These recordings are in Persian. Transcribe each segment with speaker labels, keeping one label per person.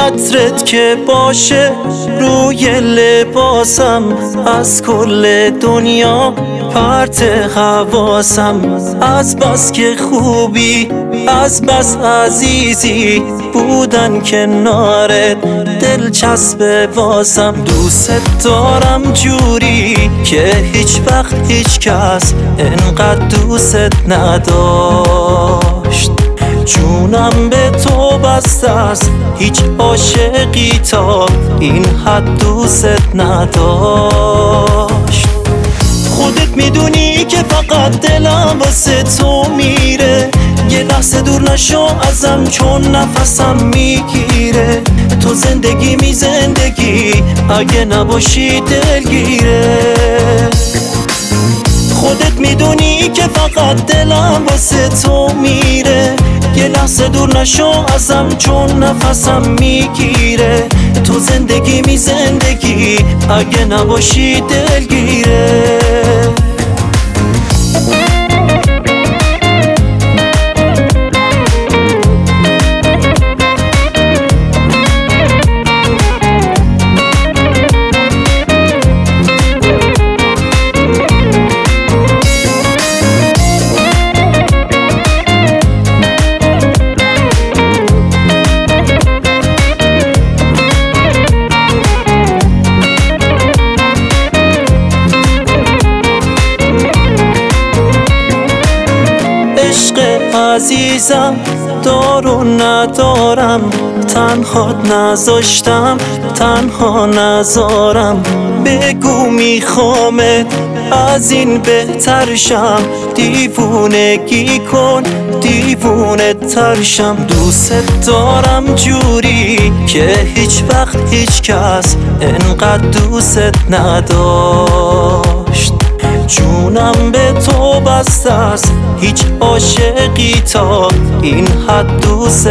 Speaker 1: عطرت که باشه روی لباسم، از کل دنیا پرت حواسم. از بس که خوبی، از بس عزیزی، بودن کنارت دلچسب واسم. دوست دارم جوری که هیچ وقت هیچ کس انقدر دوست نداشت. جونم به تو بسته است، هیچ عاشقی تا این حد دوست نداشت. خودت میدونی که فقط دلم واسه تو میره، یه لحظه دور نشو ازم چون نفسم میگیره. تو زندگی زندگی اگه نباشی دلگیره. خودت میدونی که فقط دلم واسه تو میره، یه لحظه دور نشو ازم چون نفسم میگیره. تو زندگی زندگی اگه نباشی دلگیره. عزیزم دارو ندارم، تنها نذاشتم تنها نذارم. بگو میخوامت از این بهتر شم، دیوونگی کن دیوونه ترشم. دوست دارم جوری که هیچ وقت هیچ کس انقدر دوست نداشت. جونم به تو بسته است، هیچ عاشقی تا این حد دوست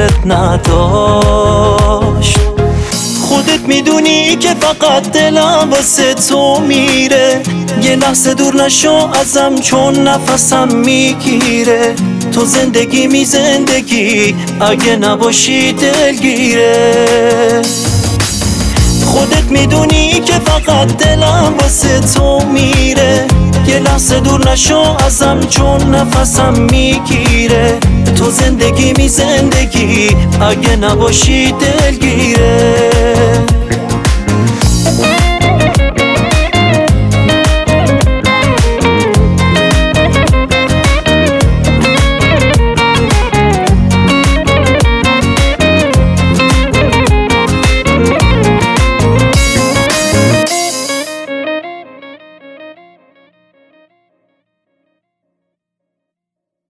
Speaker 1: نداشت. خودت میدونی که فقط دلم واسه تو میره، یه لحظه دور نشو ازم چون نفسم میگیره. تو زندگی زندگی اگه نباشی دلگیره. خودت میدونی که فقط دلم واسه تو میره، یه لحظه دور نشو ازم چون نفسم میگیره. تو زندگی زندگی اگه نباشی دلگیره.